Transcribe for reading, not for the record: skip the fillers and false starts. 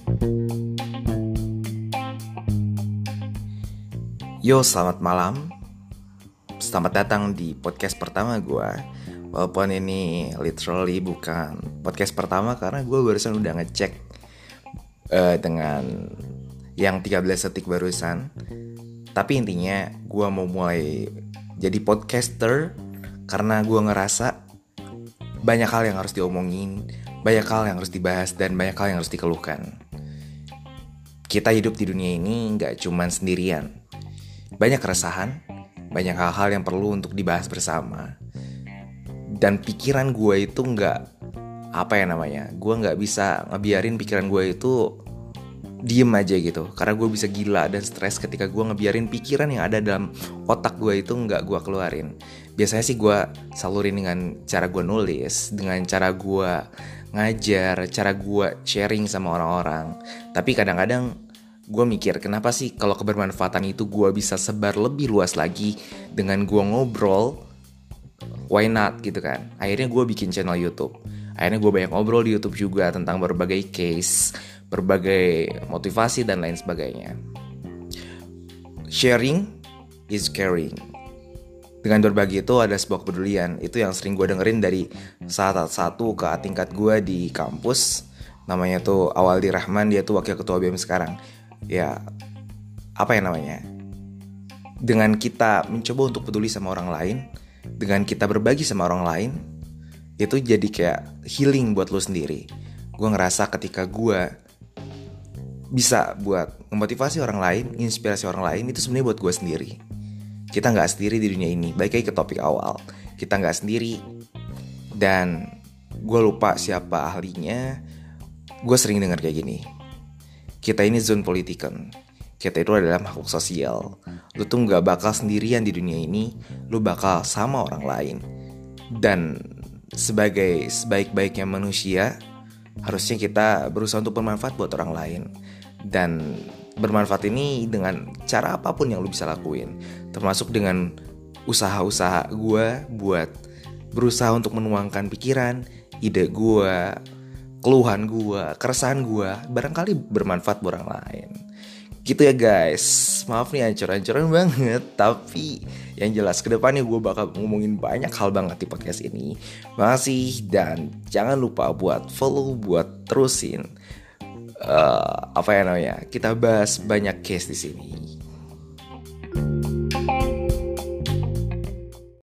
Yo, selamat malam. Selamat datang di podcast pertama gue. Walaupun ini literally bukan podcast pertama, karena gue barusan udah ngecek dengan yang 13 detik barusan. Tapi intinya gue mau mulai jadi podcaster karena gue ngerasa banyak hal yang harus diomongin, banyak hal yang harus dibahas, dan banyak hal yang harus dikeluhkan. Kita hidup di dunia ini gak cuman sendirian. Banyak keresahan, banyak hal-hal yang perlu untuk dibahas bersama. Dan pikiran gue itu gue gak bisa ngebiarin pikiran gue itu diem aja gitu. Karena gue bisa gila dan stres ketika gue ngebiarin pikiran yang ada dalam otak gue itu gak gue keluarin. Biasanya sih gue salurin dengan cara gue nulis, dengan cara gue ngajar, cara gue sharing sama orang-orang. Tapi kadang-kadang gue mikir, kenapa sih kalau kebermanfaatan itu gue bisa sebar lebih luas lagi dengan gue ngobrol? Why not gitu kan? Akhirnya gue bikin channel YouTube. Akhirnya gue banyak ngobrol di YouTube juga tentang berbagai case, berbagai motivasi dan lain sebagainya. Sharing is caring. Dengan berbagi itu ada sebuah kepedulian. Itu yang sering gue dengerin dari salah satu kakak tingkat gue di kampus. Namanya tuh Awaldi Rahman, dia tuh wakil ketua BEM sekarang. Ya, dengan kita mencoba untuk peduli sama orang lain, dengan kita berbagi sama orang lain, itu jadi kayak healing buat lo sendiri. Gue ngerasa ketika gue bisa buat memotivasi orang lain, inspirasi orang lain, itu sebenarnya buat gue sendiri. Kita gak sendiri di dunia ini. Balik lagi ke topik awal, kita gak sendiri. Dan gue lupa siapa ahlinya. Gue sering dengar kayak gini, kita ini zoonpolitiken. Kita itu adalah makhluk sosial. Lu tuh gak bakal sendirian di dunia ini. Lu bakal sama orang lain. Dan sebagai sebaik-baiknya manusia, harusnya kita berusaha untuk bermanfaat buat orang lain. Dan bermanfaat ini dengan cara apapun yang lu bisa lakuin. Termasuk dengan usaha-usaha gue buat berusaha untuk menuangkan pikiran, ide gue, keluhan gue, keresahan gue, barangkali bermanfaat buat orang lain. Gitu ya guys. Maaf nih ancur-ancuran banget, tapi yang jelas kedepannya gue bakal ngomongin banyak hal banget di podcast ini. Makasih, dan jangan lupa buat follow, buat terusin kita bahas banyak case di sini.